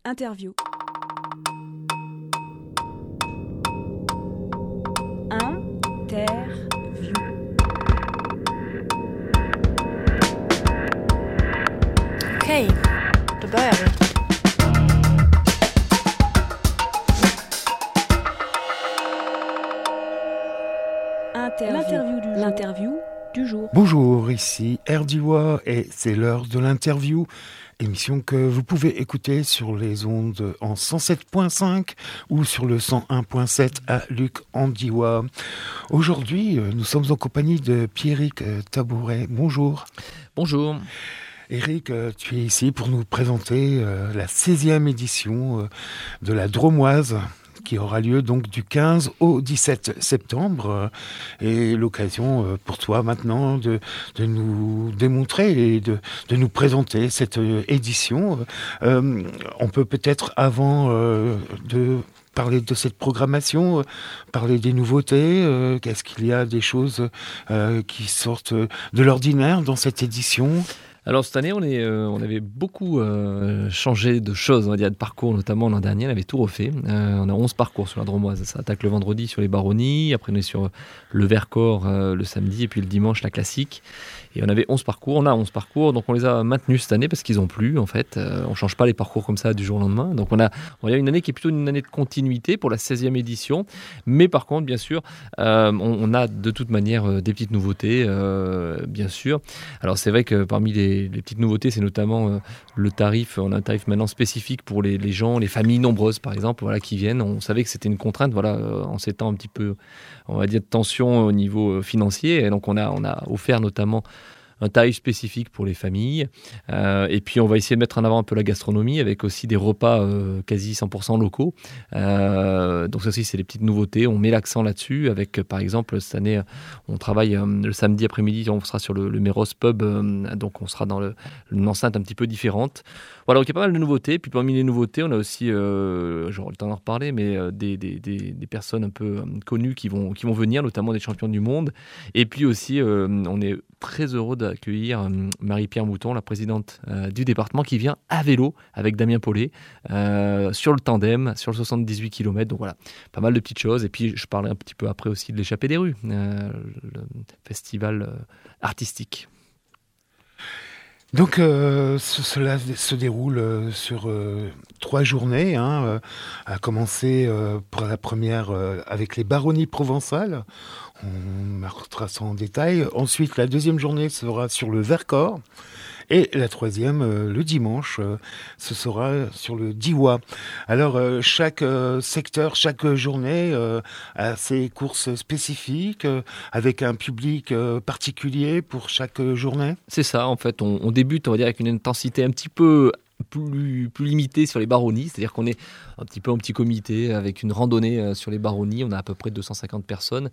Interview. Interview. Okej, då börjar vi. L'interview du jour. Bonjour, ici Erdiwa et c'est l'heure de l'interview. Émission que vous pouvez écouter sur les ondes en 107.5 ou sur le 101.7 à Luc Andiwa. Aujourd'hui, nous sommes en compagnie de Pierrick Tabouret. Bonjour. Bonjour. Eric, tu es ici pour nous présenter la 16e édition de la Dromoise, qui aura lieu donc du 15 au 17 septembre. Et l'occasion pour toi maintenant de nous démontrer et de nous présenter cette édition. On peut peut-être, avant de parler de cette programmation, parler des nouveautés. Qu'est-ce qu'il y a des choses qui sortent de l'ordinaire dans cette édition ? Alors cette année, on avait beaucoup changé de choses, on va dire, de parcours, notamment l'an dernier, on avait tout refait. On a 11 parcours sur la Dromoise. Ça attaque le vendredi sur les Baronnies, après on est sur le Vercors le samedi, et puis le dimanche la classique. Et on avait 11 parcours, on a 11 parcours, donc on les a maintenus cette année parce qu'ils ont plu en fait. On ne change pas les parcours comme ça du jour au lendemain. Donc on a une année qui est plutôt une année de continuité pour la 16e édition. Mais par contre, bien sûr, on a de toute manière des petites nouveautés, bien sûr. Alors c'est vrai que parmi les petites nouveautés, c'est notamment le tarif. On a un tarif maintenant spécifique pour les gens, les familles nombreuses par exemple, voilà, qui viennent. On savait que c'était une contrainte, voilà, en ces temps un petit peu, on va dire, de tension au niveau financier. Et donc on a offert notamment un tarif spécifique pour les familles. Et puis, on va essayer de mettre en avant un peu la gastronomie avec aussi des repas quasi 100% locaux. Donc, ça aussi, c'est les petites nouveautés. On met l'accent là-dessus avec, par exemple, cette année, on travaille le samedi après-midi, on sera sur le Méros Pub. Donc, on sera dans une enceinte un petit peu différente. Voilà, donc il y a pas mal de nouveautés. Puis, parmi les nouveautés, on a aussi, j'aurai le temps d'en reparler, mais des personnes un peu connues qui vont venir, notamment des champions du monde. Et puis aussi, on est très heureux d'accueillir Marie-Pierre Mouton, la présidente du département, qui vient à vélo avec Damien Paulet sur le tandem, sur le 78 km. Donc voilà, pas mal de petites choses. Et puis je parlerai un petit peu après aussi de l'échappée des rues, le festival artistique. Donc cela se déroule sur 3 journées, à commencer pour la première avec les Baronnies provençales. On retrace ça en détail. Ensuite, la deuxième journée sera sur le Vercors. Et la troisième, le dimanche, ce sera sur le Diois. Alors, chaque secteur, chaque journée a ses courses spécifiques, avec un public particulier pour chaque journée. C'est ça, en fait. On débute, on va dire, avec une intensité un petit peu plus limité sur les Baronnies, c'est-à-dire qu'on est un petit peu en petit comité avec une randonnée sur les Baronnies. On a à peu près 250 personnes.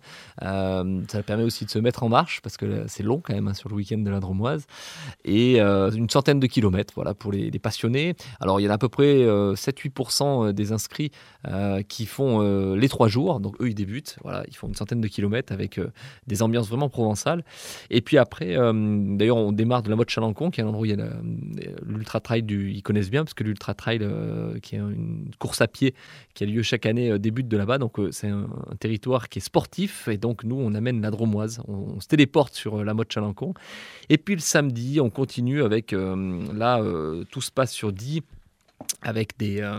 Ça permet aussi de se mettre en marche parce que c'est long quand même sur le week-end de la Dromoise. Et une centaine de kilomètres, voilà, pour les passionnés. Alors il y en a à peu près 7-8% des inscrits qui font les 3 jours. Donc eux ils débutent. Voilà, ils font une centaine de kilomètres avec des ambiances vraiment provençales. Et puis après, d'ailleurs on démarre de la Motte Chalancon, qui est un endroit où il y a l'ultra trail ils connaissent bien parce que l'ultra trail qui est une course à pied qui a lieu chaque année débute de là-bas. Donc c'est un territoire qui est sportif et donc nous on amène la Dromoise. On se téléporte sur la Motte Chalancon. Et puis le samedi on continue avec tout se passe sur Die, avec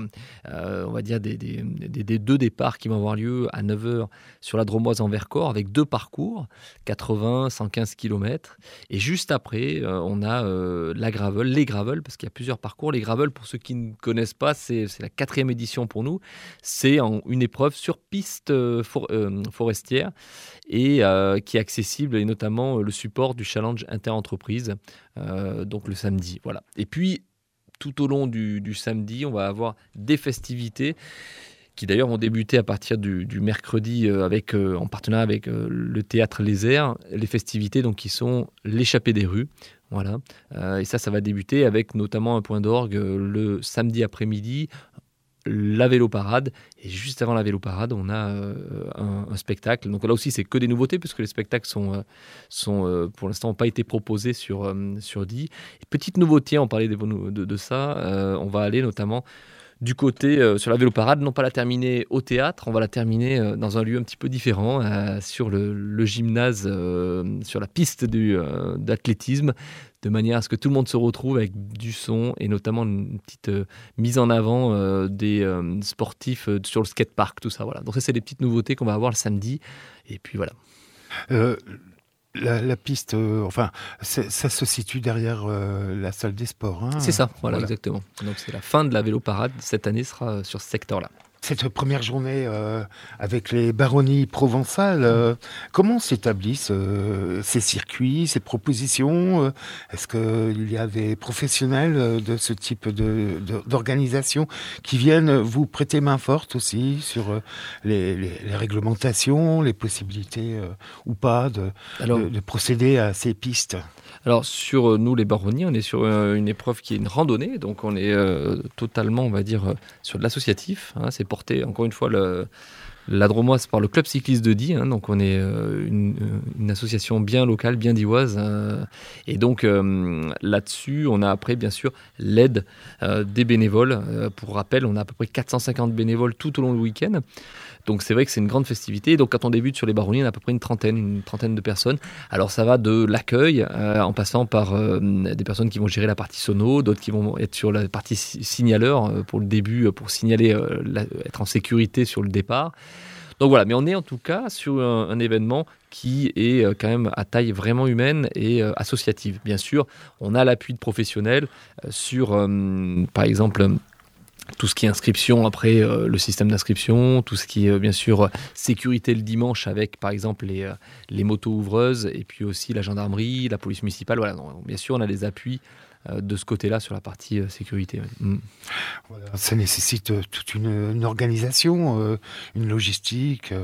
on va dire des 2 départs qui vont avoir lieu à 9h sur la Dromoise en Vercors, avec 2 parcours, 80, 115 km. Et juste après, on a les Gravel, parce qu'il y a plusieurs parcours. Les Gravel, pour ceux qui ne connaissent pas, c'est la 4e édition pour nous. C'est une épreuve sur piste forestière et qui est accessible, et notamment le support du challenge interentreprise, donc le samedi. Voilà. Et puis, tout au long du samedi, on va avoir des festivités qui d'ailleurs vont débuter à partir du mercredi en partenariat avec le théâtre Les Airs, les festivités donc, qui sont l'échappée des rues. Voilà. Et ça va débuter avec notamment un point d'orgue le samedi après-midi, la vélo-parade. Et juste avant la vélo-parade, on a un spectacle. Donc là aussi, c'est que des nouveautés, puisque les spectacles sont pour l'instant, n'ont pas été proposés sur Die. Et petite nouveauté, on parlait de ça, on va aller notamment Du côté sur la vélo-parade, non pas la terminer au théâtre, on va la terminer dans un lieu un petit peu différent, sur le gymnase, sur la piste d'athlétisme, de manière à ce que tout le monde se retrouve avec du son et notamment une petite mise en avant des sportifs sur le skatepark, tout ça. Voilà. Donc ça, c'est des petites nouveautés qu'on va avoir le samedi. Et puis voilà. La piste, ça se situe derrière la salle des sports. Hein, c'est ça, voilà, exactement. Donc c'est la fin de la vélo-parade. Cette année sera sur ce secteur-là. Cette première journée avec les baronnies provençales, comment s'établissent ces circuits, ces propositions Est-ce qu'il y a des professionnels de ce type d'organisation qui viennent vous prêter main forte aussi sur les réglementations, les possibilités ou pas de procéder à ces pistes? Alors sur nous les baronnies, on est sur une épreuve qui est une randonnée, donc on est totalement, on va dire, sur de l'associatif. Hein, c'est porté, encore une fois, la Dromoise par le club cycliste de Die, hein, donc on est une association bien locale, bien dioise, et donc là-dessus, on a après bien sûr l'aide des bénévoles. Pour rappel, on a à peu près 450 bénévoles tout au long du week-end. Donc c'est vrai que c'est une grande festivité. Donc quand on débute sur les baronnies, on a à peu près une trentaine de personnes. Alors ça va de l'accueil, en passant par des personnes qui vont gérer la partie sono, d'autres qui vont être sur la partie signaleur pour le début, pour signaler, être en sécurité sur le départ. Donc voilà, mais on est en tout cas sur un événement qui est quand même à taille vraiment humaine et associative. Bien sûr, on a l'appui de professionnels sur, par exemple, tout ce qui est inscription, après le système d'inscription, tout ce qui est bien sûr sécurité le dimanche avec par exemple les motos ouvreuses et puis aussi la gendarmerie, la police municipale. Voilà, donc, bien sûr on a des appuis de ce côté-là sur la partie sécurité. Ouais. Voilà, ça nécessite toute une organisation, une logistique,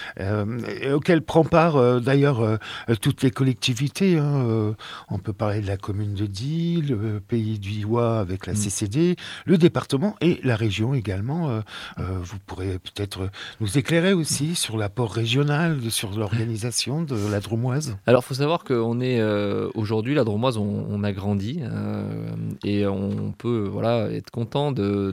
auquel prend part d'ailleurs toutes les collectivités. Hein, on peut parler de la commune de Die, le pays du Diois avec la CCD, le département et la région également. Vous pourrez peut-être nous éclairer aussi sur l'apport régional, sur l'organisation de la Dromoise. Alors, il faut savoir qu'on est aujourd'hui, la Dromoise, on a grandi. Et on peut être content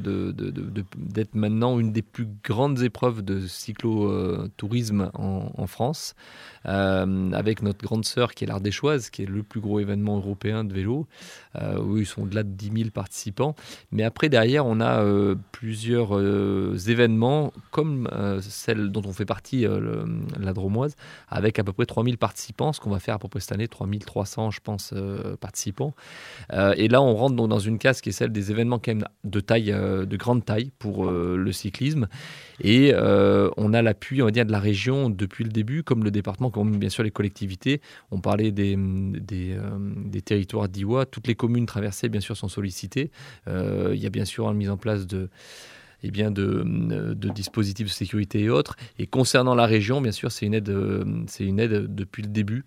d'être maintenant une des plus grandes épreuves de cyclotourisme en France, avec notre grande sœur qui est l'Ardéchoise, qui est le plus gros événement européen de vélo, où ils sont au-delà de 10 000 participants. Mais après, derrière, on a plusieurs événements, comme celle dont on fait partie, la Dromoise, avec à peu près 3 000 participants, ce qu'on va faire à peu près cette année, 3 300, je pense, participants. Et là, on rentre donc dans une case qui est celle des événements quand même de grande taille pour le cyclisme. Et on a l'appui, on va dire, de la région depuis le début, comme le département, comme bien sûr les collectivités. On parlait des territoires diois. Toutes les communes traversées, bien sûr, sont sollicitées. Il y a bien sûr une mise en place de dispositifs de sécurité et autres. Et concernant la région, bien sûr, c'est une aide depuis le début,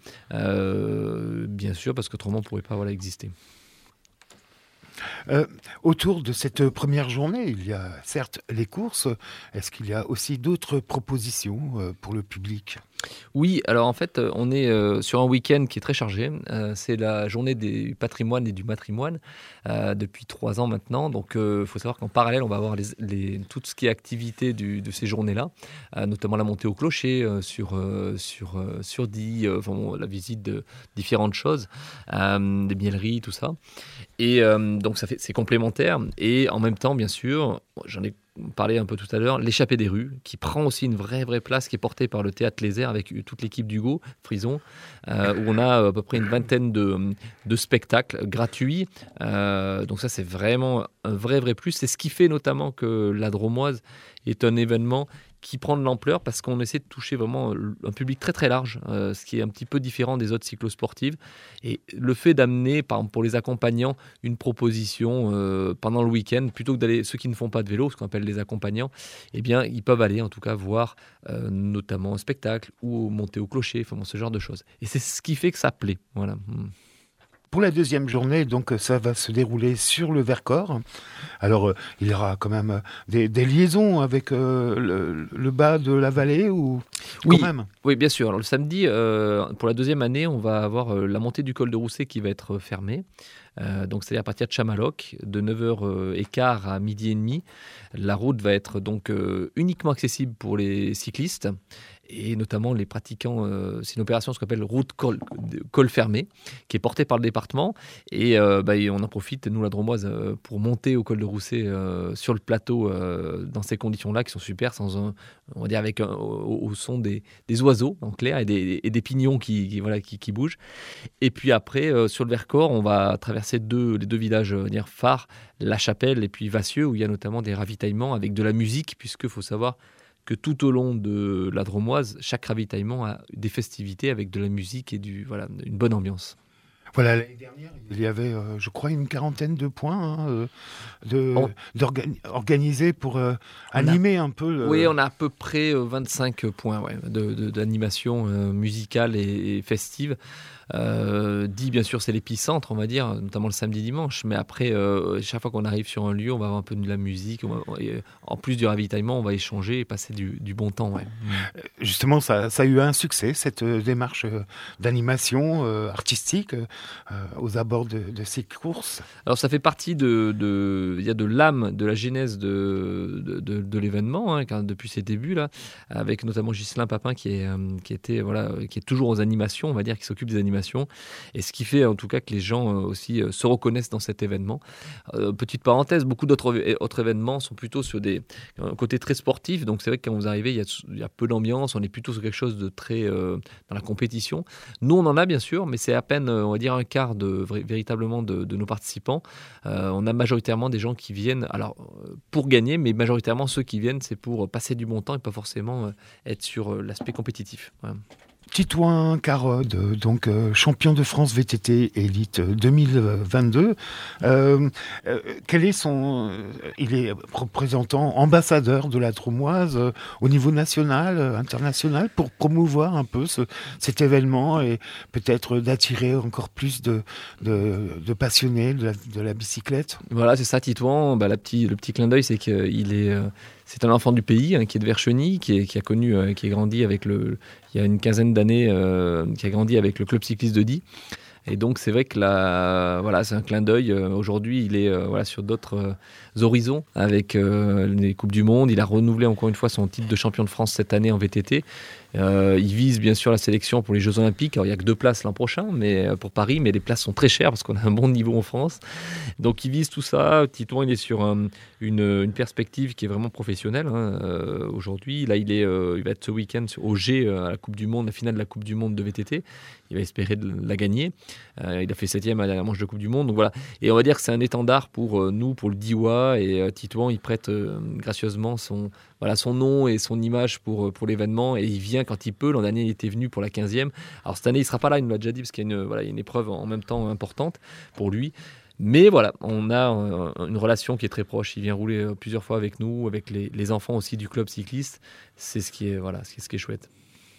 bien sûr, parce qu'autrement, on ne pourrait pas exister. Autour de cette première journée, il y a certes les courses. Est-ce qu'il y a aussi d'autres propositions pour le public ? Oui, alors en fait, on est sur un week-end qui est très chargé. C'est la journée du patrimoine et du matrimoine depuis 3 ans maintenant. Donc, il faut savoir qu'en parallèle, on va avoir tout ce qui est activité de ces journées-là, notamment la montée au clocher sur Die, la visite de différentes choses, des mieleries, tout ça. Et donc, c'est complémentaire. Et en même temps, bien sûr, j'en ai parlé un peu tout à l'heure, l'échappée des rues, qui prend aussi une vraie place, qui est portée par le Théâtre Les Airs avec toute l'équipe d'Hugo Frison, où on a à peu près une vingtaine de spectacles gratuits. Donc ça, c'est vraiment un vrai plus. C'est ce qui fait notamment que la Dromoise est un événement qui prend de l'ampleur parce qu'on essaie de toucher vraiment un public très large, ce qui est un petit peu différent des autres cyclosportives. Et le fait d'amener, par exemple pour les accompagnants, une proposition pendant le week-end, plutôt que d'aller, ceux qui ne font pas de vélo, ce qu'on appelle les accompagnants, eh bien, ils peuvent aller en tout cas voir notamment un spectacle ou monter au clocher, ce genre de choses. Et c'est ce qui fait que ça plaît. Voilà. Pour la deuxième journée, donc, ça va se dérouler sur le Vercors. Alors, il y aura quand même des liaisons avec le bas de la vallée ou... Oui, quand même. oui, bien sûr. Alors, le samedi, pour la deuxième année, on va avoir la montée du col de Rousset qui va être fermée. Donc, c'est-à-dire à partir de Chamalloch, de 9h15 à midi et demi. La route va être donc uniquement accessible pour les cyclistes et notamment les pratiquants. C'est une opération ce qu'on appelle route col fermé, qui est portée par le département. Et on en profite, nous, la Dromoise, pour monter au col de Rousset sur le plateau dans ces conditions-là qui sont super, on va dire au son des oiseaux en clair et des pignons qui bougent. Et puis après, sur le Vercors, on va traverser les deux villages phares, La Chapelle et puis Vassieux, où il y a notamment des ravitaillements avec de la musique, puisqu'il faut savoir que tout au long de la Dromoise, chaque ravitaillement a des festivités avec de la musique et une bonne ambiance. Voilà, l'année dernière, il y avait, je crois, une quarantaine de points organisés pour animer un peu. Oui, on a à peu près 25 points d'animation musicale et festive. 10, bien sûr, c'est l'épicentre, on va dire, notamment le samedi, dimanche. Mais après, chaque fois qu'on arrive sur un lieu, on va avoir un peu de la musique. En plus du ravitaillement, on va échanger et passer du bon temps. Ouais. Justement, ça a eu un succès, cette démarche d'animation artistique aux abords de ces courses. Alors, ça fait partie il y a de l'âme, de la genèse de l'événement, depuis ses débuts, là, avec notamment Ghislain Papin qui est toujours aux animations, on va dire, qui s'occupe des animations. Et ce qui fait en tout cas que les gens aussi se reconnaissent dans cet événement. Petite parenthèse, beaucoup d'autres événements sont plutôt sur un côté très sportif. Donc c'est vrai que quand vous arrivez, il y a peu d'ambiance. On est plutôt sur quelque chose de très dans la compétition. Nous, on en a bien sûr, mais c'est à peine, on va dire, un quart véritablement de nos participants. On a majoritairement des gens qui viennent, alors pour gagner, mais majoritairement ceux qui viennent, c'est pour passer du bon temps et pas forcément être sur l'aspect compétitif. Voilà. Titouan Carode, donc champion de France VTT Élite 2022. Il est représentant, ambassadeur de la Dromoise au niveau national, international, pour promouvoir un peu cet événement et peut-être d'attirer encore plus de passionnés de la bicyclette. Voilà, c'est ça, Titouan. Le petit clin d'œil, c'est qu'il est... C'est un enfant du pays qui est de Vercheny, qui est grandi il y a une quinzaine d'années, qui a grandi avec le club cycliste de Die. Et donc c'est vrai que c'est un clin d'œil. Aujourd'hui, il est sur d'autres horizons avec les Coupes du Monde. Il a renouvelé encore une fois son titre de champion de France cette année en VTT. Il vise bien sûr la sélection pour les Jeux Olympiques. Alors, il n'y a que 2 places l'an prochain pour Paris, mais les places sont très chères parce qu'on a un bon niveau en France. Donc il vise tout ça. Titouan, il est sur une perspective qui est vraiment professionnelle aujourd'hui. Là, il va être ce week-end au G à la Coupe du Monde, la finale de la Coupe du Monde de VTT. Il va espérer de la gagner. Il a fait 7e à la manche de Coupe du Monde. Donc voilà. Et on va dire que c'est un étendard pour nous, pour le Diois. Et Titouan, il prête gracieusement son nom et son image pour l'événement. Et il vient quand il peut. L'an dernier, il était venu pour la 15e. Alors cette année, il ne sera pas là, il nous l'a déjà dit, parce qu'il y a une épreuve en même temps importante pour lui. Mais voilà, on a une relation qui est très proche. Il vient rouler plusieurs fois avec nous, avec les enfants aussi du club cycliste. C'est ce qui est chouette.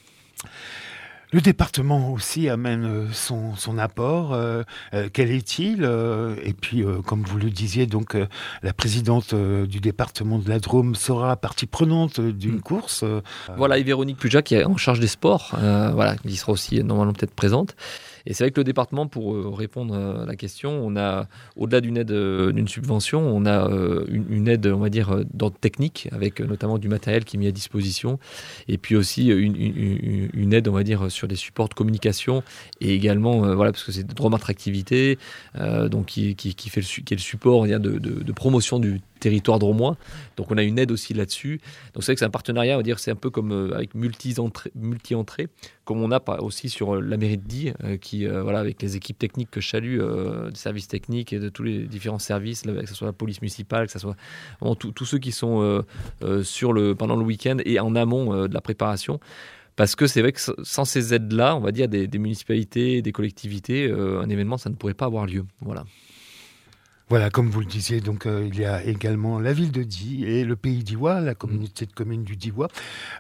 Le département aussi amène son apport. Quel est-il ? Et puis, comme vous le disiez, donc la présidente du département de la Drôme sera partie prenante d'une course. Voilà, et Véronique Pujac qui est en charge des sports, qui sera aussi normalement peut-être présente. Et c'est vrai que le département, pour répondre à la question, on a, au-delà d'une subvention, on a une aide, on va dire, d'ordre technique, avec notamment du matériel qui est mis à disposition, et puis aussi une aide, on va dire, sur des supports de communication, et également, parce que c'est Drôme Attractivité, donc qui est le support, on va dire, de promotion du territoire dromois. Donc on a une aide aussi là-dessus. Donc c'est vrai que c'est un partenariat, on va dire, c'est un peu comme avec multi-entrées, comme on a aussi sur la mairie de Die, avec les équipes techniques que je salue, des services techniques et de tous les différents services, que ce soit la police municipale, que ce soit tous ceux qui sont pendant le week-end et en amont de la préparation. Parce que c'est vrai que sans ces aides-là, on va dire des municipalités, des collectivités, un événement, ça ne pourrait pas avoir lieu. Voilà. Voilà, comme vous le disiez, donc il y a également la ville de Die et le pays d'Iwa, la communauté de communes du Diois,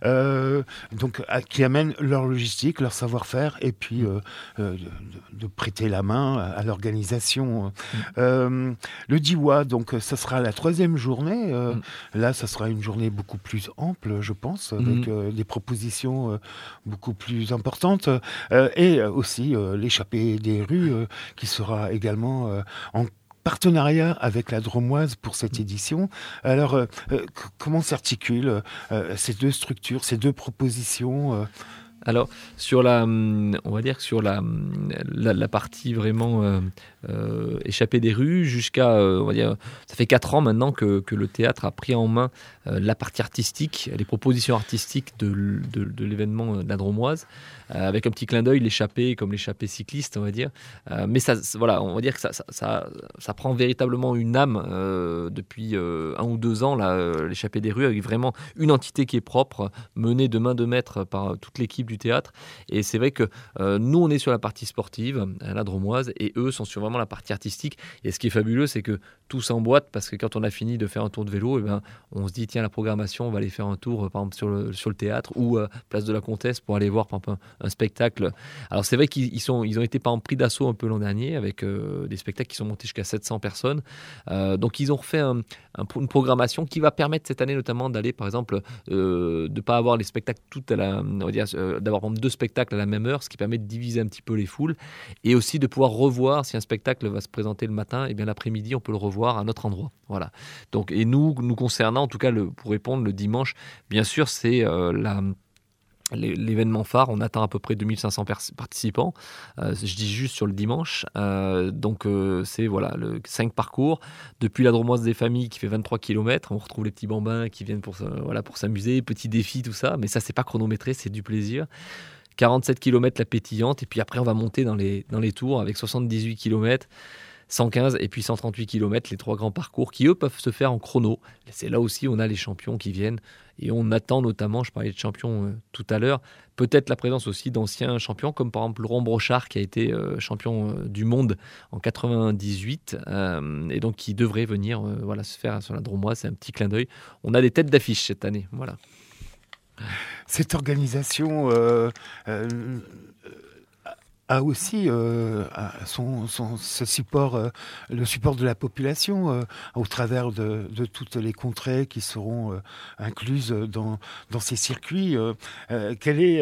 qui amènent leur logistique, leur savoir-faire, et puis de prêter la main à l'organisation. Le Diois, donc, ce sera la 3e journée. Là, ce sera une journée beaucoup plus ample, je pense, avec des propositions beaucoup plus importantes, et aussi l'échappée des rues, qui sera également en partenariat avec la Dromoise pour cette édition. Alors, comment s'articulent ces deux structures, ces deux propositions Alors, on va dire que sur la partie vraiment échappée des rues, jusqu'à, on va dire, ça fait 4 ans maintenant que le théâtre a pris en main la partie artistique, les propositions artistiques de l'événement de la Dromoise, avec un petit clin d'œil, l'échappée comme l'échappée cycliste, on va dire. Mais ça, voilà, on va dire que ça prend véritablement une âme depuis 1 ou 2 ans, là, l'échappée des rues, avec vraiment une entité qui est propre, menée de main de maître par toute l'équipe du théâtre. Et c'est vrai que nous, on est sur la partie sportive, à la Dromoise, et eux sont sur vraiment la partie artistique. Et ce qui est fabuleux, c'est que tout s'emboîte, parce que quand on a fini de faire un tour de vélo, on se dit, tiens, la programmation, on va aller faire un tour, par exemple, sur le théâtre, ou place de la Comtesse, pour aller voir, par exemple, un spectacle. Alors, c'est vrai qu'ils ont été, par exemple, pris d'assaut un peu l'an dernier, avec des spectacles qui sont montés jusqu'à 700 personnes. Donc, ils ont refait une programmation qui va permettre cette année, notamment, d'aller, par exemple, de ne pas avoir les spectacles on va dire, d'avoir par exemple 2 spectacles à la même heure, ce qui permet de diviser un petit peu les foules, et aussi de pouvoir revoir, si un spectacle va se présenter le matin, et bien l'après-midi on peut le revoir à un autre endroit. Voilà. Donc, et nous concernant, en tout cas pour répondre, le dimanche, bien sûr, c'est l'événement phare. On attend à peu près 2500 participants, je dis juste sur le dimanche. Donc c'est voilà, 5 parcours depuis la Dromoise des familles qui fait 23 km. On retrouve les petits bambins qui viennent pour s'amuser, petits défis, tout ça, mais ça c'est pas chronométré, c'est du plaisir. 47 km la pétillante, et puis après on va monter dans les tours avec 78 km, 115 et puis 138 km, les 3 grands parcours qui, eux, peuvent se faire en chrono. C'est là aussi on a les champions qui viennent, et on attend notamment, je parlais de champions tout à l'heure, peut-être la présence aussi d'anciens champions, comme par exemple Laurent Brochard, qui a été champion du monde en 98, et donc qui devrait venir se faire sur la Dromoise. C'est un petit clin d'œil. On a des têtes d'affiche cette année. Voilà. Cette organisation a aussi ce support, le support de la population, au travers de toutes les contrées qui seront incluses dans ces circuits. Quelle est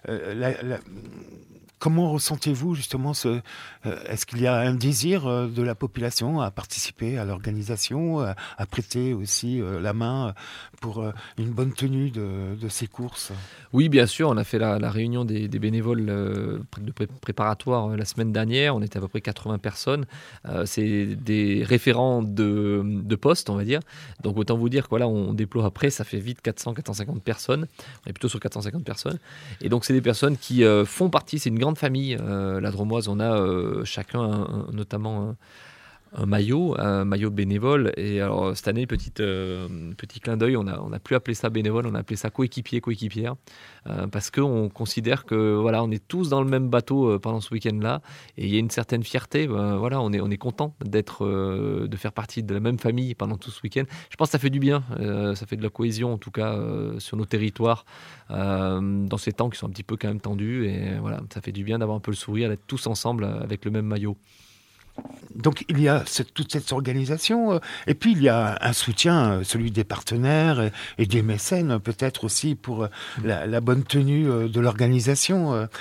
comment ressentez-vous justement est-ce qu'il y a un désir de la population à participer à l'organisation, à prêter aussi la main pour une bonne tenue de ces courses? Oui, bien sûr, on a fait la réunion des bénévoles préparatoires la semaine dernière. On était à peu près 80 personnes. C'est des référents de poste, on va dire. Donc autant vous dire que voilà, on déploie après, ça fait vite 400-450 personnes. On est plutôt sur 450 personnes. Et donc c'est des personnes qui font partie, c'est une grande famille. La Dromoise, on a chacun notamment un maillot bénévole. Et alors cette année, petit clin d'œil, on n'a plus appelé ça bénévole, on a appelé ça coéquipière, parce qu'on considère que voilà, on est tous dans le même bateau pendant ce week-end-là, et il y a une certaine fierté. Voilà, on est content de faire partie de la même famille pendant tout ce week-end. Je pense que ça fait du bien, ça fait de la cohésion en tout cas sur nos territoires, dans ces temps qui sont un petit peu quand même tendus, et voilà, ça fait du bien d'avoir un peu le sourire, d'être tous ensemble avec le même maillot. Donc il y a toute cette organisation, et puis il y a un soutien, celui des partenaires et des mécènes peut-être aussi pour la bonne tenue de l'organisation.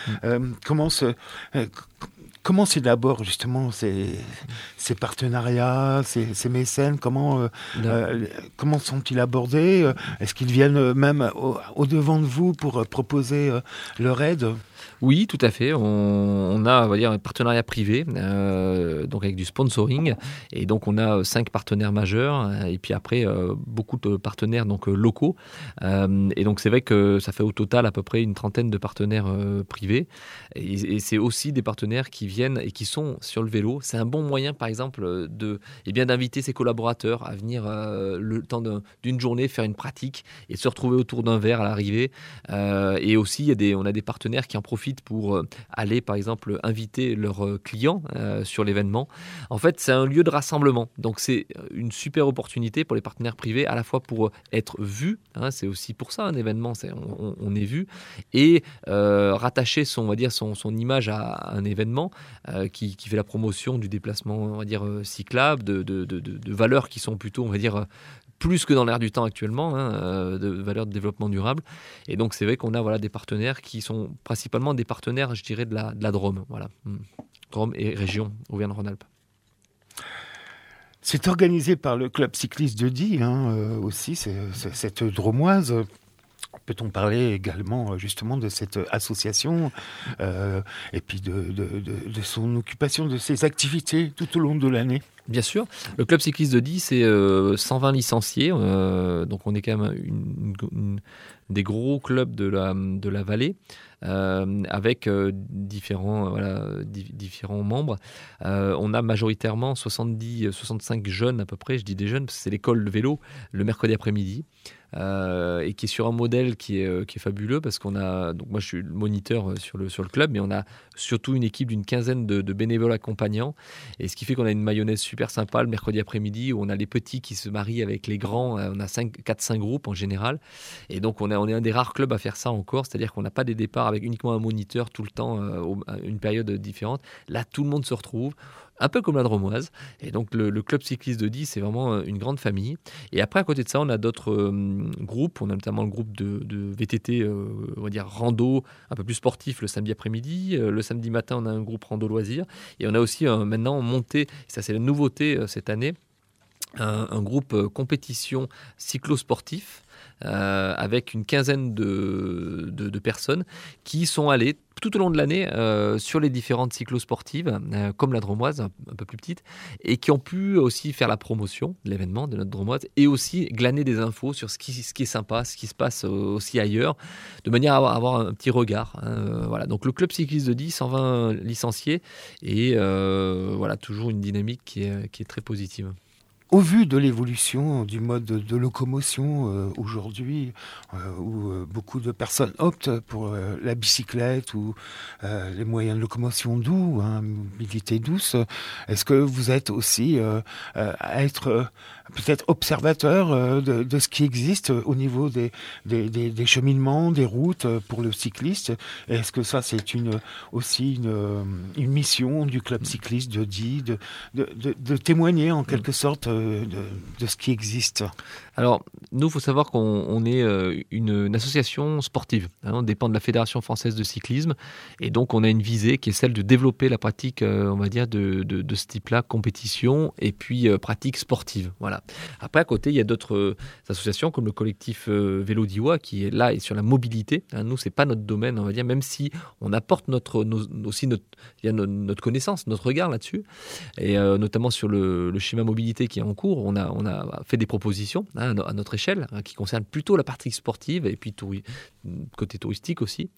Comment s'élaborent justement ces partenariats, ces mécènes? Comment sont-ils abordés? Est-ce qu'ils viennent même au-devant de vous pour proposer leur aide? Oui, tout à fait. On a, on va dire, un partenariat privé, donc avec du sponsoring. Et donc, on a 5 partenaires majeurs, et puis après, beaucoup de partenaires donc, locaux. Et donc, c'est vrai que ça fait au total à peu près une trentaine de partenaires privés. Et c'est aussi des partenaires qui viennent et qui sont sur le vélo. C'est un bon moyen, par exemple, d'inviter ses collaborateurs à venir le temps d'une journée faire une pratique et se retrouver autour d'un verre à l'arrivée. Et aussi, on a des partenaires qui en profitent pour aller, par exemple, inviter leurs clients sur l'événement. En fait, c'est un lieu de rassemblement. Donc, c'est une super opportunité pour les partenaires privés, à la fois pour être vus, c'est aussi pour ça un événement, on est vu, et rattacher son image à un événement qui fait la promotion du déplacement, on va dire, cyclable, de valeurs qui sont plutôt, on va dire, plus que dans l'air du temps actuellement, de valeurs de développement durable. Et donc, c'est vrai qu'on a des partenaires qui sont principalement des partenaires, je dirais, de la Drôme. Voilà. Drôme et région Auvergne-Rhône-Alpes. C'est organisé par le club cycliste de Die, aussi, cette Dromoise. Peut-on parler également justement de cette association et puis de son occupation, de ses activités tout au long de l'année? Bien sûr. Le club cycliste de Die, c'est 120 licenciés. Donc on est quand même des gros clubs de la vallée. Avec différents membres. On a majoritairement 65 jeunes à peu près, je dis des jeunes parce que c'est l'école de vélo le mercredi après-midi. Et qui est sur un modèle qui est fabuleux parce qu'on a, donc moi je suis le moniteur sur le club, mais on a surtout une équipe d'une quinzaine de bénévoles accompagnants, et ce qui fait qu'on a une mayonnaise super sympa le mercredi après-midi où on a les petits qui se marient avec les grands. On a 4-5 groupes en général, et donc on est un des rares clubs à faire ça encore, c'est-à-dire qu'on n'a pas des départs avec uniquement un moniteur tout le temps à une période différente. Là tout le monde se retrouve, un peu comme la Dromoise. Et donc le club cycliste de Die, c'est vraiment une grande famille. Et après, à côté de ça, on a d'autres groupes. On a notamment le groupe de VTT, on va dire rando, un peu plus sportif le samedi après-midi. Le samedi matin, on a un groupe rando loisirs. Et on a aussi maintenant monté, ça c'est la nouveauté cette année, un groupe compétition cyclo-sportif avec une quinzaine de personnes qui sont allées tout au long de l'année sur les différentes cyclo-sportives, comme la Dromoise, un peu plus petite, et qui ont pu aussi faire la promotion de l'événement de notre Dromoise, et aussi glaner des infos sur ce qui est sympa, ce qui se passe aussi ailleurs, de manière à avoir un petit regard. Voilà. Donc le club cycliste de Die, 120 licenciés, et toujours une dynamique qui est très positive. Au vu de l'évolution du mode de locomotion aujourd'hui, où beaucoup de personnes optent pour la bicyclette ou les moyens de locomotion doux, mobilité douce, est-ce que vous êtes aussi à être peut-être observateur de ce qui existe au niveau des cheminements, des routes pour le cycliste? Est-ce que ça, c'est aussi une mission du club cycliste de Die, de témoigner en quelque sorte de ce qui existe? Alors, nous, il faut savoir qu'on est une association sportive. On dépend de la Fédération française de cyclisme. Et donc, on a une visée qui est celle de développer la pratique, on va dire, de ce type-là, compétition et puis pratique sportive. Voilà. Après, à côté, il y a d'autres associations comme le collectif Vélo d'Iwa qui est là et sur la mobilité. Nous, ce n'est pas notre domaine, on va dire, même si on apporte aussi notre connaissance, notre regard là-dessus. Et notamment sur le schéma mobilité qui est en cours, on a fait des propositions à notre échelle qui concernent plutôt la partie sportive et puis côté touristique aussi.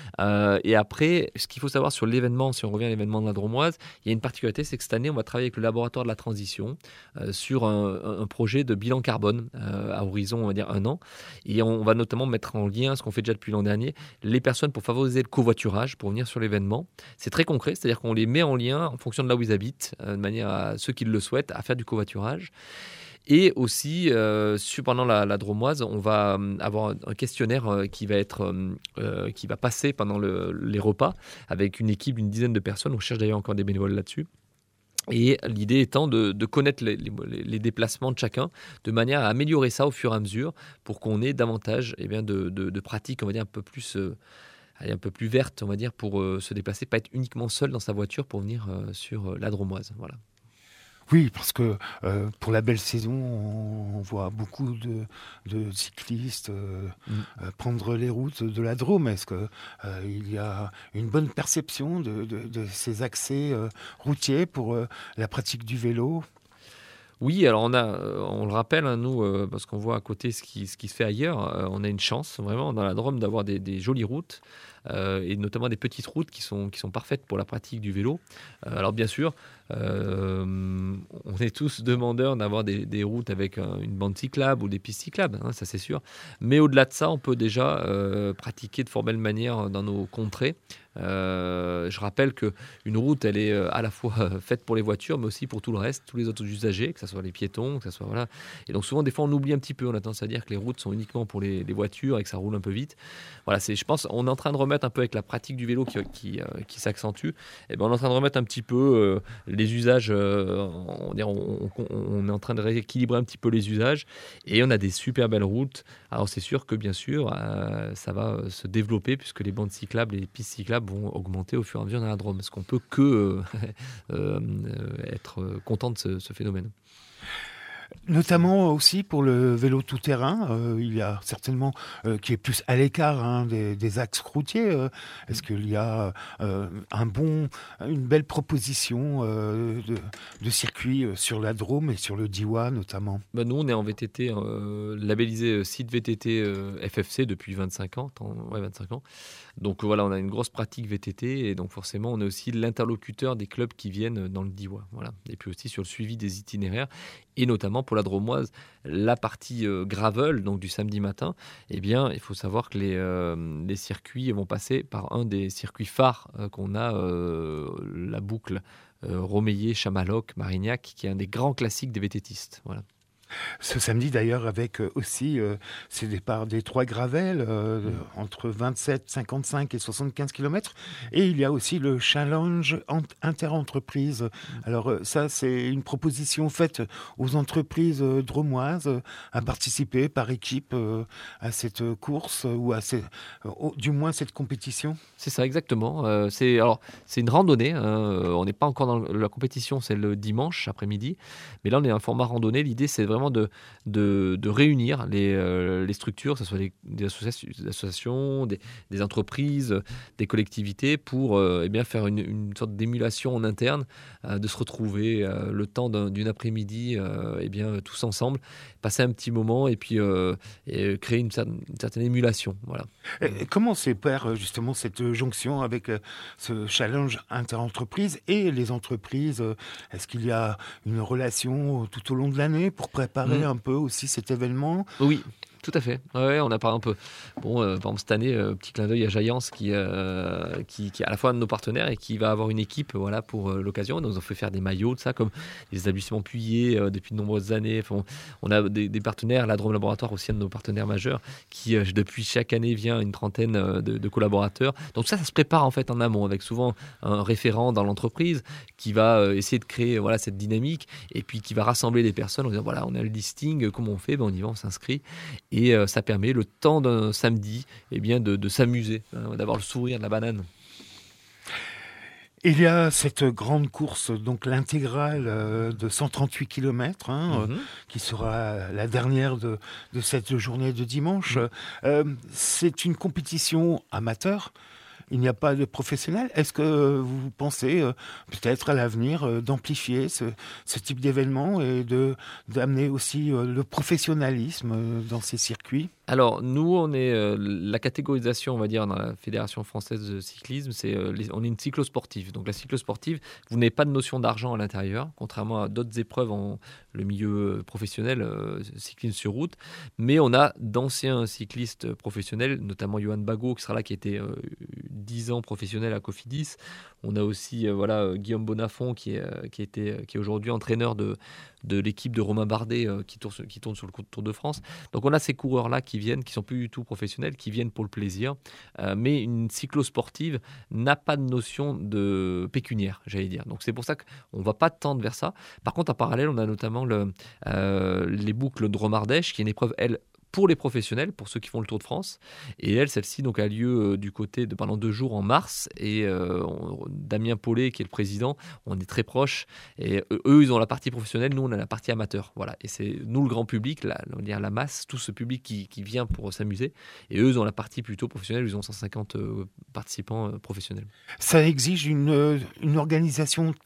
Et après, ce qu'il faut savoir sur l'événement, si on revient à l'événement de la Dromoise, il y a une particularité, c'est que cette année, on va travailler avec le laboratoire de la transition sur un projet de bilan carbone à horizon, on va dire 1 an. Et on va notamment mettre en lien, ce qu'on fait déjà depuis l'an dernier, les personnes pour favoriser le covoiturage, pour venir sur l'événement. C'est très concret, c'est-à-dire qu'on les met en lien en fonction de là où ils habitent, de manière à ceux qui le souhaitent, à faire du covoiturage. Et aussi, pendant la Dromoise, on va avoir un questionnaire qui va passer pendant les repas avec une équipe d'une dizaine de personnes. On cherche d'ailleurs encore des bénévoles là-dessus. Et l'idée étant de connaître les déplacements de chacun, de manière à améliorer ça au fur et à mesure pour qu'on ait davantage de pratiques, on va dire, un peu plus vertes, on va dire, pour se déplacer, pas être uniquement seul dans sa voiture pour venir sur la Dromoise. Voilà. Oui, parce que pour la belle saison, on voit beaucoup de cyclistes prendre les routes de la Drôme. Est-ce qu'il y a une bonne perception de ces accès routiers pour la pratique du vélo ? Oui, alors on le rappelle, nous, parce qu'on voit à côté ce qui se fait ailleurs, on a une chance vraiment dans la Drôme d'avoir des jolies routes et notamment des petites routes qui sont parfaites pour la pratique du vélo. Alors bien sûr, on est tous demandeurs d'avoir des routes avec une bande cyclable ou des pistes cyclables, hein, ça c'est sûr. Mais au-delà de ça, on peut déjà pratiquer de fort belle manière dans nos contrées. Je rappelle qu'une route, elle est à la fois faite pour les voitures, mais aussi pour tout le reste, tous les autres usagers, que ce soit les piétons, que ce soit voilà. Et donc souvent, des fois, on oublie un petit peu. On a tendance à dire que les routes sont uniquement pour les voitures et que ça roule un peu vite. Voilà, je pense, on est en train de remettre un peu avec la pratique du vélo qui s'accentue. Et ben, on est en train de remettre un petit peu les usages. On est en train de rééquilibrer un petit peu les usages. Et on a des super belles routes. Alors c'est sûr que bien sûr, ça va se développer puisque les bandes cyclables et les pistes cyclables vont augmenter au fur et à mesure dans la Drôme. Parce qu'on peut que être content de ce phénomène. Notamment aussi pour le vélo tout-terrain, il y a certainement qui est plus à l'écart des axes routiers. Est-ce qu'il y a une belle proposition de circuit sur la Drôme et sur le Diois notamment? Nous, on est en VTT labellisé site VTT FFC depuis 25 ans. 25 ans. Donc voilà, on a une grosse pratique VTT et donc forcément, on est aussi l'interlocuteur des clubs qui viennent dans le Diois. Voilà. Et puis aussi sur le suivi des itinéraires et notamment pour la Dromoise, la partie gravel, donc du samedi matin, eh bien, il faut savoir que les circuits vont passer par un des circuits phares qu'on a, la boucle Romeillet, Marignac, qui est un des grands classiques des VTTistes. Voilà. Ce samedi d'ailleurs avec aussi ces départs des 3 gravels entre 27, 55 et 75 km. Et il y a aussi le challenge interentreprise. Alors ça, c'est une proposition faite aux entreprises dromoises à participer par équipe à cette course ou du moins cette compétition. C'est ça, exactement. C'est une randonnée. Hein. On n'est pas encore dans la compétition, c'est le dimanche après-midi. Mais là, on est en format randonnée. L'idée, c'est vraiment de réunir les structures, que ce soit des associations, des entreprises, des collectivités, pour faire une sorte d'émulation en interne, de se retrouver le temps d'une après-midi, tous ensemble, passer un petit moment et puis créer une certaine émulation. Voilà. Et comment s'opère justement cette jonction avec ce challenge interentreprise et les entreprises? Est-ce qu'il y a une relation tout au long de l'année pour préparer un peu aussi cet événement? Oui. Tout à fait. Ouais, on a par exemple, par exemple cette année, petit clin d'œil à Jaillance qui est à la fois un de nos partenaires et qui va avoir une équipe pour l'occasion. Donc, on fait faire des maillots, de ça, comme les établissements Puyer depuis de nombreuses années. Enfin, on a des partenaires, la Drôme Laboratoire aussi, un de nos partenaires majeurs, qui depuis chaque année vient une trentaine de collaborateurs. Donc ça se prépare en fait en amont, avec souvent un référent dans l'entreprise qui va essayer de créer cette dynamique et puis qui va rassembler les personnes en disant voilà, on a le listing, comment on fait? On y va, on s'inscrit. Et ça permet, le temps d'un samedi, de s'amuser, d'avoir le sourire de la banane. Il y a cette grande course, donc l'intégrale de 138 km, qui sera la dernière de cette journée de dimanche. C'est une compétition amateur. Il n'y a pas de professionnels. Est-ce que vous pensez peut-être à l'avenir d'amplifier ce type d'événement et d'amener aussi le professionnalisme dans ces circuits? Alors, nous, on est la catégorisation, on va dire, dans la Fédération française de cyclisme, on est une cyclosportive. Donc, la cyclosportive, vous n'avez pas de notion d'argent à l'intérieur, contrairement à d'autres épreuves en le milieu professionnel, cyclisme sur route. Mais on a d'anciens cyclistes professionnels, notamment Johan Bagot, qui sera là, qui était 10 ans professionnel à Cofidis. On a aussi Guillaume Bonafont, qui est aujourd'hui entraîneur de l'équipe de Romain Bardet, qui tourne sur le Tour de France. Donc, on a ces coureurs-là qui sont plus du tout professionnels, qui viennent pour le plaisir. Mais une cyclosportive n'a pas de notion de pécuniaire, j'allais dire. Donc c'est pour ça qu'on ne va pas tendre vers ça. Par contre, en parallèle, on a notamment les boucles de Romardèche, qui est une épreuve, elle, pour les professionnels, pour ceux qui font le Tour de France. Et celle-ci donc, a lieu du côté de pendant 2 jours en mars. Et Damien Paulet, qui est le président, on est très proches. Et eux, ils ont la partie professionnelle, nous, on a la partie amateur. Voilà. Et c'est nous, le grand public, on va dire la masse, tout ce public qui vient pour s'amuser. Et eux, ils ont la partie plutôt professionnelle, ils ont 150 participants professionnels. Ça exige une organisation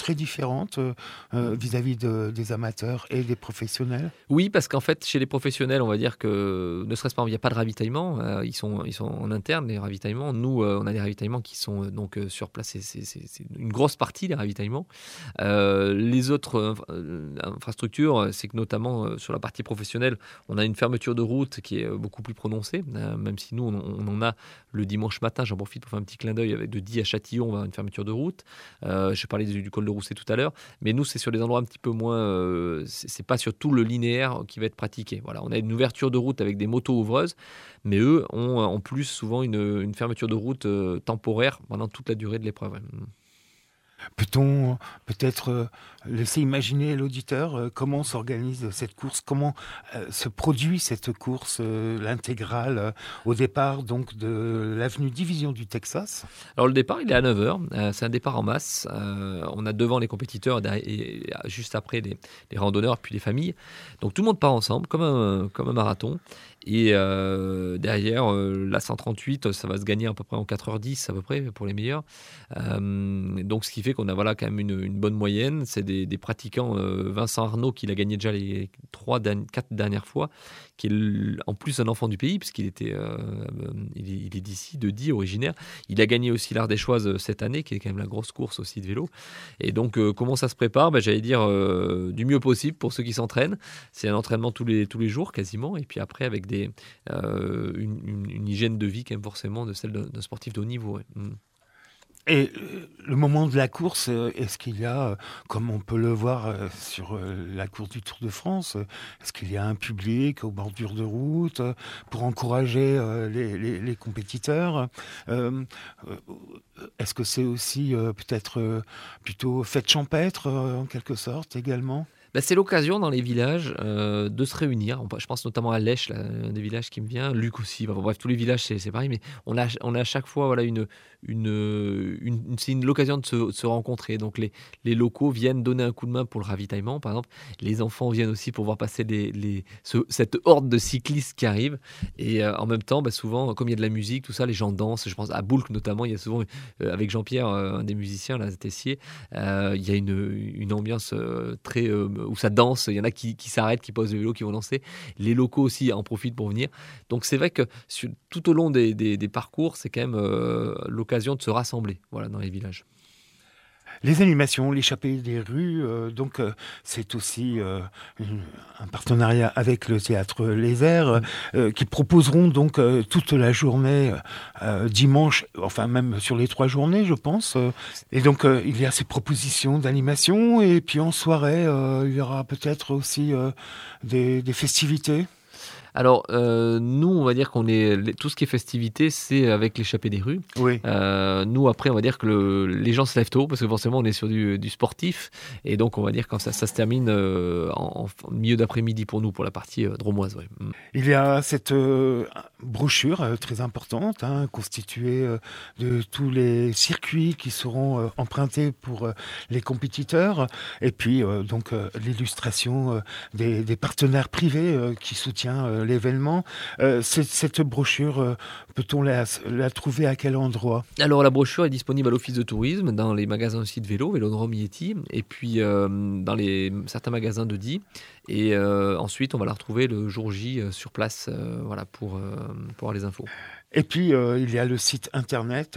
très différente vis-à-vis des amateurs et des professionnels? Oui, parce qu'en fait, chez les professionnels, on va dire que, ne serait-ce pas, il n'y a pas de ravitaillement. Ils sont en interne, les ravitaillements. Nous, on a des ravitaillements qui sont sur place. C'est une grosse partie, les ravitaillements. Les autres infrastructures, c'est que notamment sur la partie professionnelle, on a une fermeture de route qui est beaucoup plus prononcée, même si nous, on en a le dimanche matin. J'en profite pour faire un petit clin d'œil. De Die à Châtillon, on va avoir une fermeture de route. Je parlais du col de Rousset tout à l'heure. Mais nous, c'est sur des endroits un petit peu moins... c'est pas sur tout le linéaire qui va être pratiqué. Voilà, on a une ouverture de route avec des motos ouvreuses, mais eux ont en plus souvent une fermeture de route temporaire pendant toute la durée de l'épreuve. Peut-on peut-être laisser imaginer l'auditeur comment s'organise cette course, comment se produit cette course, l'intégrale, au départ donc de l'avenue Division du Texas? Alors le départ, il est à 9h, c'est un départ en masse. On a devant les compétiteurs et juste après les randonneurs puis les familles. Donc tout le monde part ensemble comme un marathon. Et derrière, la 138, ça va se gagner à peu près en 4h10 à peu près pour les meilleurs. Donc ce qui fait qu'on a quand même une bonne moyenne. C'est des pratiquants. Vincent Arnaud, qui l'a gagné déjà les 4 dernières fois, qui est en plus un enfant du pays, puisqu'il il est d'ici, de Die, originaire. Il a gagné aussi l'Ardéchoise cette année, qui est quand même la grosse course aussi de vélo. Et donc comment ça se prépare? J'allais dire du mieux possible pour ceux qui s'entraînent. C'est un entraînement tous les jours quasiment. Et puis après avec une hygiène de vie quand même forcément de celle d'un sportif de haut niveau. Ouais. Et le moment de la course, est-ce qu'il y a, comme on peut le voir sur la course du Tour de France, est-ce qu'il y a un public aux bordures de route pour encourager les compétiteurs? Est-ce que c'est aussi peut-être plutôt fête champêtre en quelque sorte également? C'est l'occasion dans les villages de se réunir. Je pense notamment à Lèche, un des villages qui me vient. Luc aussi. Bref, tous les villages, c'est pareil. Mais on a à chaque fois c'est l'occasion de se rencontrer. Donc les locaux viennent donner un coup de main pour le ravitaillement, par exemple. Les enfants viennent aussi pour voir passer cette horde de cyclistes qui arrivent. Et en même temps, souvent, comme il y a de la musique, tout ça, les gens dansent. Je pense à Boulk notamment. Il y a souvent, avec Jean-Pierre, un des musiciens, là, Tessier, il y a une ambiance très... où ça danse, il y en a qui s'arrêtent, qui posent le vélo, qui vont danser. Les locaux aussi en profitent pour venir. Donc c'est vrai que tout au long des parcours, c'est quand même l'occasion de se rassembler dans les villages. Les animations, l'échappée des rues, c'est aussi un partenariat avec le théâtre Les Airs qui proposeront donc toute la journée dimanche, enfin même sur les 3 journées je pense. Et donc il y a ces propositions d'animation et puis en soirée il y aura peut-être aussi des festivités. Alors, nous, on va dire tout ce qui est festivité, c'est avec l'échappée des rues. Oui. Nous, après, on va dire que les gens se lèvent tôt, parce que forcément, on est sur du sportif. Et donc, on va dire quand ça se termine en milieu d'après-midi pour nous, pour la partie dromoise. Ouais. Il y a cette brochure très importante, constituée de tous les circuits qui seront empruntés pour les compétiteurs. Et puis, l'illustration des partenaires privés qui soutiennent l'événement. Cette brochure, peut-on la trouver à quel endroit? Alors la brochure est disponible à l'office de tourisme, dans les magasins aussi de vélo, Vélodrome Yeti, et puis dans certains magasins de Die. Et ensuite, on va la retrouver le jour J sur place pour avoir les infos. Et puis, il y a le site internet,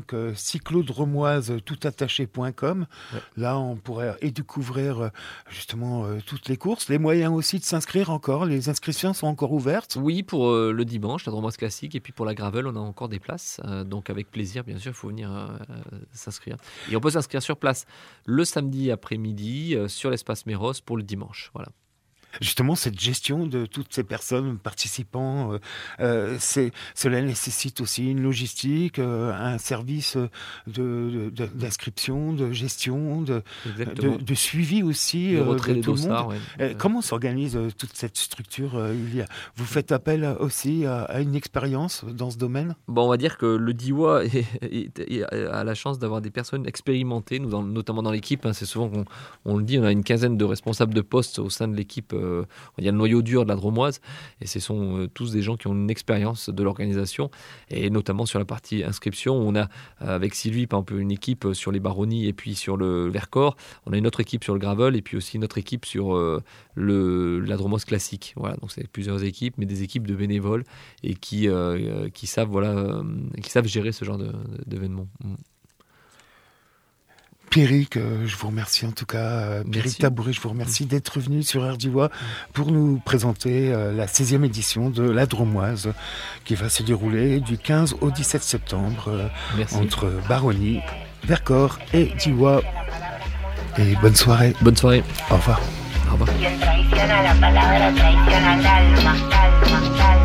cyclodromoise-toutattaché.com. Ouais. Là, on pourrait découvrir justement toutes les courses. Les moyens aussi de s'inscrire encore. Les inscriptions sont encore ouvertes. Oui, pour le dimanche, la dromoise classique. Et puis pour la gravel, on a encore des places. Donc avec plaisir, bien sûr, il faut venir s'inscrire. Et on peut s'inscrire sur place le samedi après-midi sur l'espace Méros pour le dimanche. Voilà. Justement, cette gestion de toutes ces personnes participants, cela nécessite aussi une logistique, un service d'inscription, de gestion, de suivi aussi de retrait de tout le monde. Ouais. Comment s'organise toute cette structure, Yulia? Vous faites appel aussi à une expérience dans ce domaine? On va dire que le DIWA a la chance d'avoir des personnes expérimentées, notamment dans l'équipe. C'est souvent qu'on le dit, on a une quinzaine de responsables de poste au sein de l'équipe il y a le noyau dur de la Dromoise, et ce sont tous des gens qui ont une expérience de l'organisation, et notamment sur la partie inscription. On a avec Sylvie par exemple une équipe sur les baronnies et puis sur le Vercors. On a une autre équipe sur le gravel et puis aussi une autre équipe sur la Dromoise classique. Voilà, donc c'est plusieurs équipes, mais des équipes de bénévoles et qui savent qui savent gérer ce genre d'événements. Pierrick, je vous remercie en tout cas. Pierrick Tabouret, je vous remercie d'être venu sur RDiwa pour nous présenter la 16e édition de la Dromoise qui va se dérouler du 15 au 17 septembre entre Baronnie, Vercors et Diwa. Et bonne soirée. Bonne soirée. Au revoir. Au revoir. Quien traiciona la palabra traiciona el alma, alma, alma.